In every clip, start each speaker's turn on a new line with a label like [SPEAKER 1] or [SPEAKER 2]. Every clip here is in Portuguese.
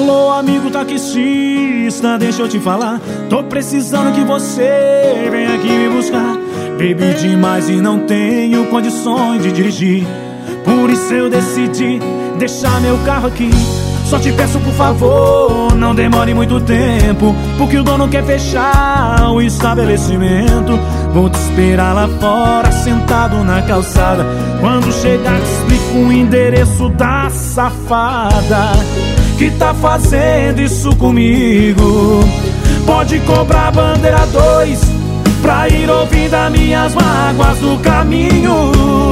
[SPEAKER 1] Alô, amigo taxista, deixa eu te falar. Tô precisando que você venha aqui me buscar. Bebi demais e não tenho condições de dirigir. Por isso eu decidi deixar meu carro aqui. Só te peço por favor, não demore muito tempo, porque o dono quer fechar o estabelecimento. Vou te esperar lá fora, sentado na calçada. Quando chegar te explico o endereço da safada que tá fazendo isso comigo. Pode cobrar bandeira 2 pra ir ouvindo as minhas mágoas do caminho.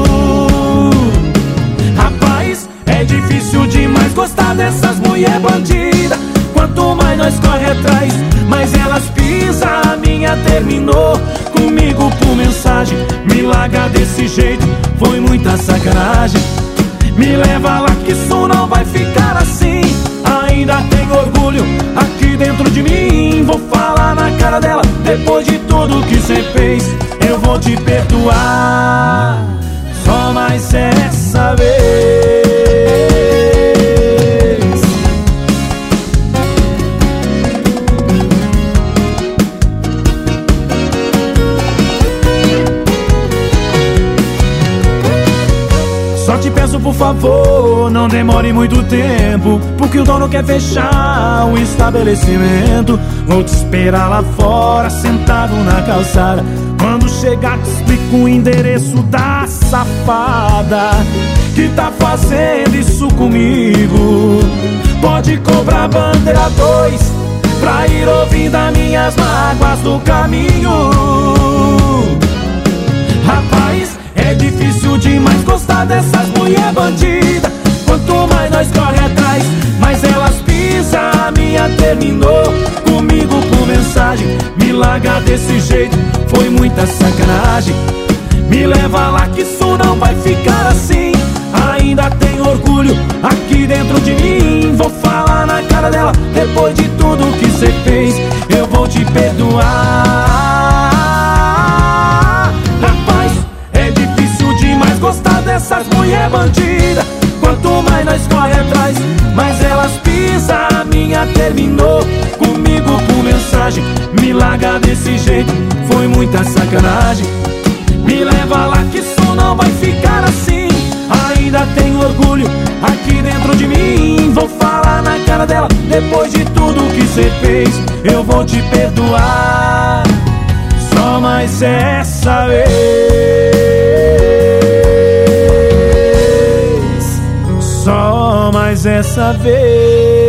[SPEAKER 1] Rapaz, é difícil demais gostar dessas mulher bandida. Quanto mais nós corre atrás, mais elas pisam. A minha terminou comigo por mensagem. Me larga desse jeito, foi muita sacanagem. Me leva lá que isso não vai ficar assim. Ainda tenho orgulho aqui dentro de mim. Vou falar na cara dela, depois de tudo que cê fez, eu vou te perdoar, só mais essa vez. Só te peço por favor, não demore muito tempo, porque o dono quer fechar o estabelecimento. Vou te esperar lá fora, sentado na calçada. Quando chegar te explico o endereço da safada que tá fazendo isso comigo. Pode cobrar bandeira 2 pra ir ouvindo as minhas mágoas do caminho. Rapaz, é difícil demais gostar dessas mulher bandida. Quanto mais nós corre atrás, mais elas pisam. A minha terminou comigo por mensagem. Me larga desse jeito, foi muita sacanagem. Me leva lá que isso não vai ficar assim. Ainda tenho orgulho aqui dentro de mim. Vou falar na cara dela, depois de tudo que cê fez, eu vou te perdoar. Rapaz, é difícil demais gostar dessas mulher bandida. Quanto mais nós corre atrás, mais elas pisam. A minha terminou comigo por mensagem. Me larga desse jeito, foi muita sacanagem. Me leva lá que isso não vai ficar assim. Ainda tenho orgulho aqui dentro de mim. Vou falar na cara dela, depois de tudo que cê fez, eu vou te perdoar, só mais essa vez. Só mais essa vez.